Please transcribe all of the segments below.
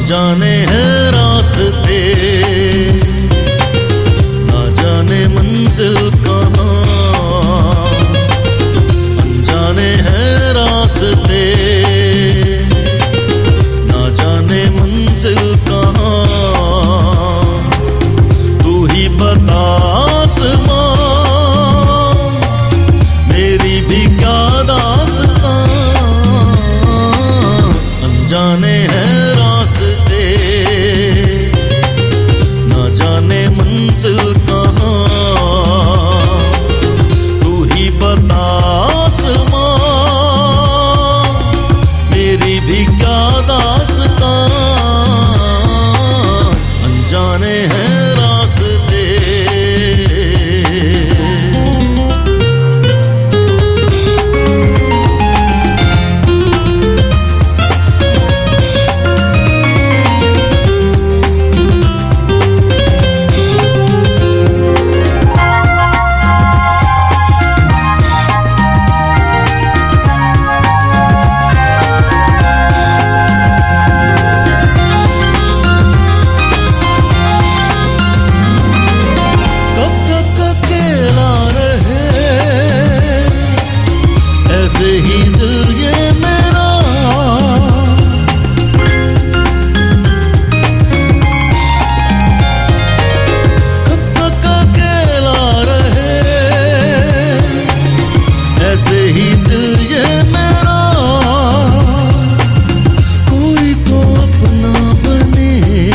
अनजाने हैं रास्ते, ना जाने मंजिल कहाँ। अनजाने हैं रास्ते, ना जाने मंजिल कहाँ। तू ही बता आसमां, मेरी भी क्या दास्तां। अनजाने हैं रास्ते, ना जाने मंजिल कहाँ। तू ही बता आसमां, मेरी भी क्या दास्तां। अनजाने हैं रास्ते। ऐसे ही दिल ये मेरा, कब तक अकेला रहे। ऐसे ही दिल ये मेरा, कोई तो अपना बने।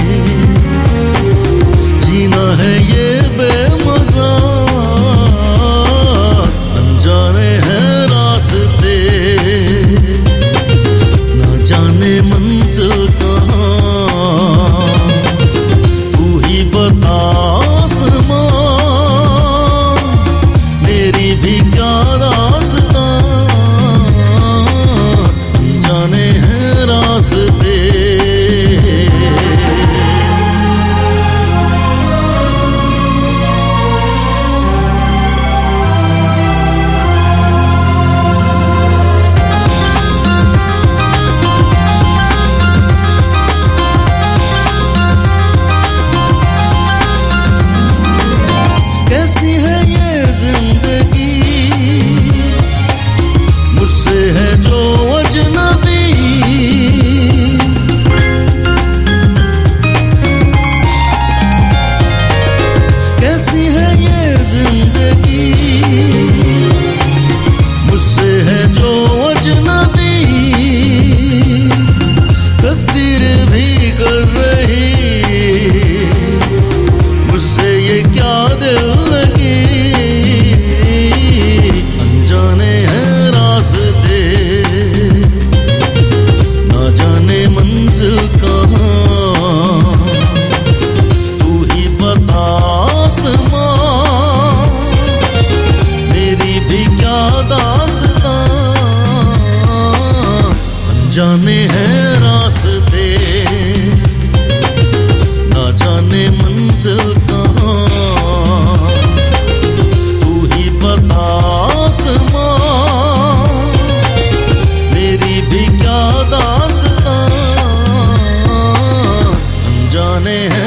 जीना है ये बेमज़ा, अनजाने हैं रास्ते, ना जाने मंजिल कहाँ। तू ही बता आसमां, मेरी भी क्या दास्तां। अनजाने हैं रास्ते। कैसी है ये जिंदगी, मुझसे है जो अजनबी। कैसी है ये जिंदगी, मुझसे है जो अजनबी। तकदीर भी कर रही मुझसे ये क्या दिल लगी। अनजाने हैं रास्ते, ना जाने मंजिल कहाँ। तू ही बता आसमां, मेरी भी क्या दास्तां। अनजाने हैं रास्ते, ना जाने मंजिल कहाँ। तू ही बता आसमां, मेरी भी क्या दास्तां। अनजाने हैं